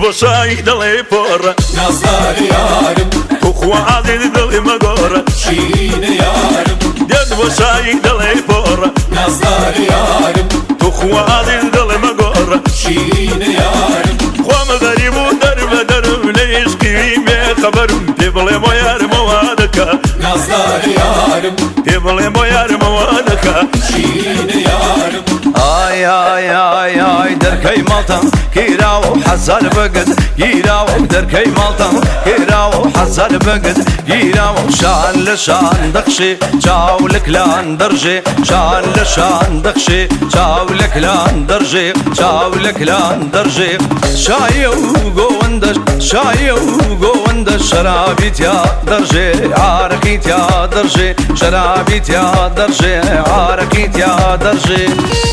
بۆشایی دەڵێ پۆڕە نازداری یارم توخوا عادێ دڵێ مەگۆڕە شیرینە یارم دێت بۆشایی دەڵێ پۆڕە نازداری یارم توخوا عادێ دڵێ مەگۆڕە شیرینە یارم خوامە غەریب و دەربەدەرم لە عشقی بێخەبەرم پێ بڵێم بۆ یارمەوە دەکا نازداری یارم پێ بڵێم بۆ یارمەوە دەکا شیرینە یارم ئای ئای ئای ئای دەرکەی ماڵتان گیراوە و حەزار بەگت گیراوە و دەرکەی ماڵتان گیراوە و حەزار بەگت گیراوە شان لە شان دەخشێ چاو لە کلان دەڕژێ شان لە شان دەخشێ چاو لە کلان دەڕژێ چاو لە کلان دەڕژێ شایە و گۆوەندە شایە و گۆوەندە شەرابی تیا دەڕژێ عارەقی تیا دەڕژێ شەرابی تیا دەڕژێ عارەقی تیا دەڕژێ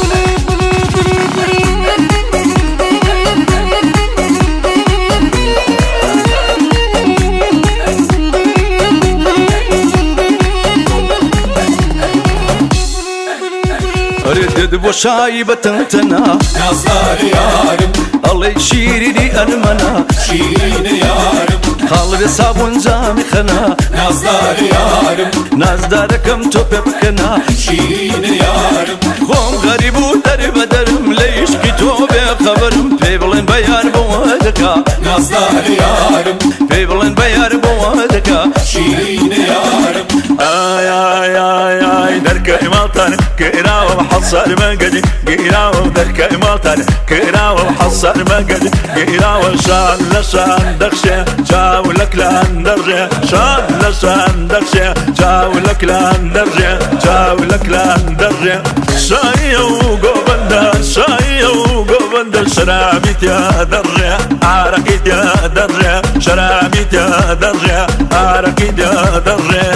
ردد بۆشایی بەتەنتەنا نازداری یارم ئەڵێ شیرینی ئەرمەنا شیرینە یارم خاڵێ سابوون جامی خەنا نازداری یارم نازدارەکەم تۆ پێ بکەنا شیرینە یارم خۆم غەریب و دەربەدەرم لە عیشقی تۆ بێخەبەرم پێی بڵێن بە یار بۆوە دەکا نازداری یارم پێی بڵێن بە یار بۆوە دەکا شیرینە یارم ئای ئای ئای ئای دەرکەی ماڵتان گیراوە حەسار مەگەدی گیراوە دەرکەی ماڵتان گیراوە حەسار مەگەدی گیراوە شان لە شان دەخشێ چاو لە کلان دەڕژێ شان لە شان دەخشێ چاو لە کلان دەڕژێ چاو لە کلان دەڕژێ شایە و گۆڤەندە شایە و گۆڤەندە شەرابی تیا دەڕژێ عارەقی تیا دەڕژێ شەرابی تیا دەڕژێ عارەقی تیا دەڕژێ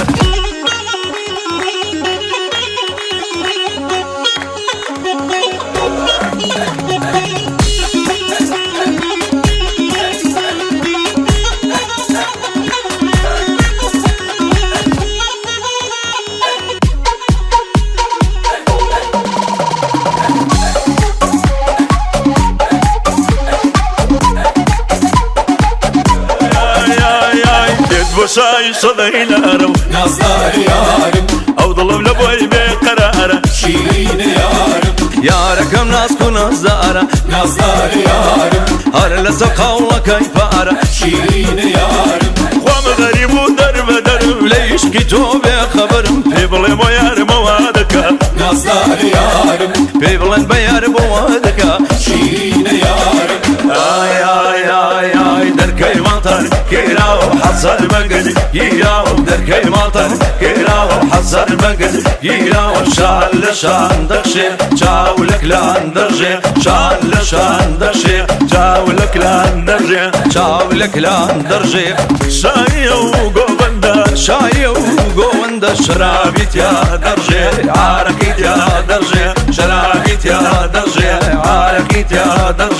بۆشایی سەدەی لارە و نازداری یارم ئەو دڵم لە بۆی بێقەرارە شیرینە یارم یارەکەم ناسک و نازدارە نازداری یارم هەر لەسەر قاوڵەکەی پارە شیرینە یارم خوامە غەریب و دەربەدەرم لە عیشقی تۆ بێخەبەرم پێ بڵێم بۆ یارمەوە دەکا نازداری یارم پێی بڵێن بە یار بۆوە دەکا شیرینە یارم ئای ئای ئای ئای دەرکەی ماڵتان گیراوە و حەزار مەگەدی گیراوە دەرکەی ماڵتان گیراوە و حەزار مەگەدی گیراوە شان لە شان دەخشێ چاو لە کلان دەڕژێ شان لە شان دەخشێ چاو لە کلان دەڕژێ چاو لە کلان دەڕژێ شایە و گۆڤەندە شایە و گۆوەندە شەرابی تیا دەڕژێ عارەقی تیا دەڕژێ شەرابی تیا دەڕژێ عارەقی تیا دەڕژێ